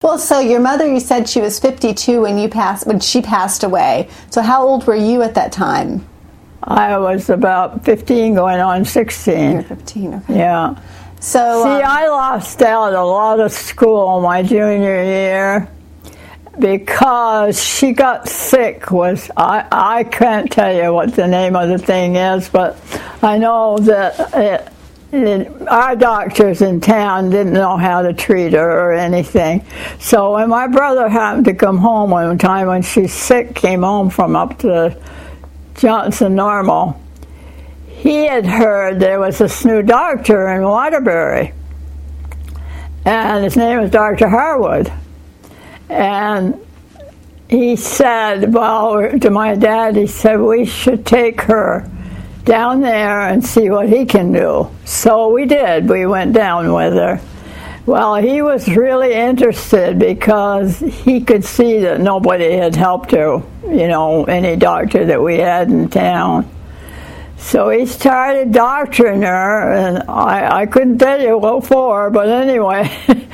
Well, so your mother, you said she was 52 when she passed away. So how old were you at that time? I was about 15 going on 16. You were 15, okay. Yeah. So, see, I lost out a lot of school my junior year because she got sick. I can't tell you what the name of the thing is, but I know that our doctors in town didn't know how to treat her or anything. So when my brother happened to come home one time when she's sick, came home from up to Johnson Normal, he had heard there was this new doctor in Waterbury, and his name was Dr. Harwood. And he said, well, to my dad, he said, we should take her down there and see what he can do. So we did. We went down with her. Well, he was really interested because he could see that nobody had helped her, any doctor that we had in town. So he started doctoring her, and I couldn't tell you what for, but anyway,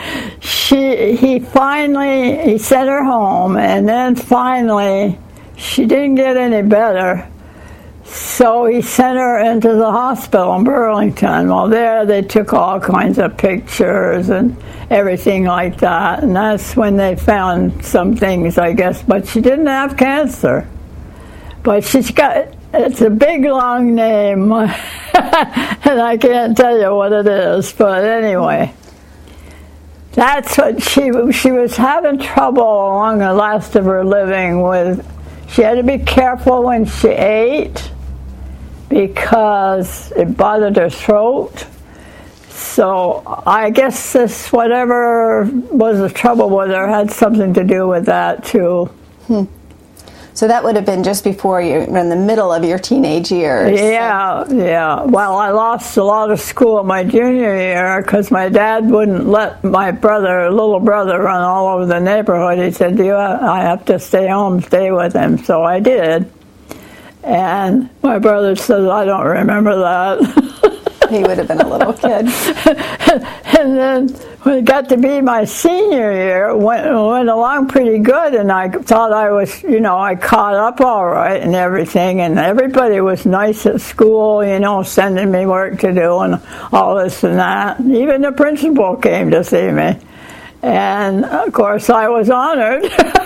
he sent her home, and then finally she didn't get any better. So he sent her into the hospital in Burlington. Well, there they took all kinds of pictures and everything like that, and that's when they found some things, I guess. But she didn't have cancer. But it's a big, long name, and I can't tell you what it is. But anyway, that's what she was having trouble along the last of her living with. She had to be careful when she ate because it bothered her throat. So I guess whatever was the trouble with her had something to do with that too. So that would have been just before you were in the middle of your teenage years. Yeah. Well, I lost a lot of school my junior year because my dad wouldn't let my little brother, run all over the neighborhood. He said, I have to stay home, stay with him. So I did. And my brother says, I don't remember that. He would have been a little kid. And then when it got to be my senior year, it went along pretty good, and I thought I was, I caught up all right and everything, and everybody was nice at school, sending me work to do and all this and that. Even the principal came to see me. And, of course, I was honored.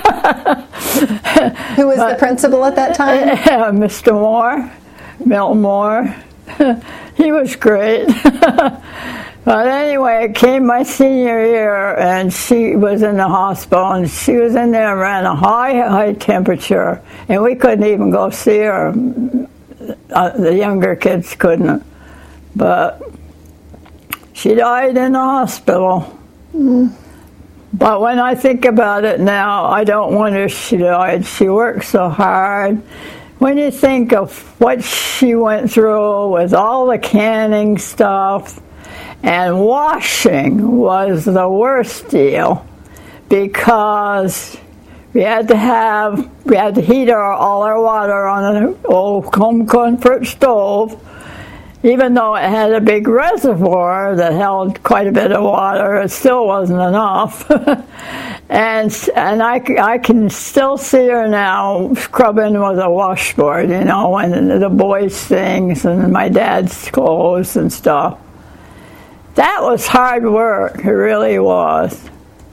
Who was the principal at that time? Mr. Moore, Milton Moore. He was great. But anyway, it came my senior year, and she was in the hospital, and she was in there around a high temperature, and we couldn't even go see her. The younger kids couldn't. But she died in the hospital. But when I think about it now, I don't wonder she died. She worked so hard. When you think of what she went through with all the canning stuff, and washing was the worst deal because we had to heat all our water on an old home comfort stove. Even though it had a big reservoir that held quite a bit of water, it still wasn't enough. and I can still see her now scrubbing with a washboard, when the boys' things and my dad's clothes and stuff. That was hard work, it really was.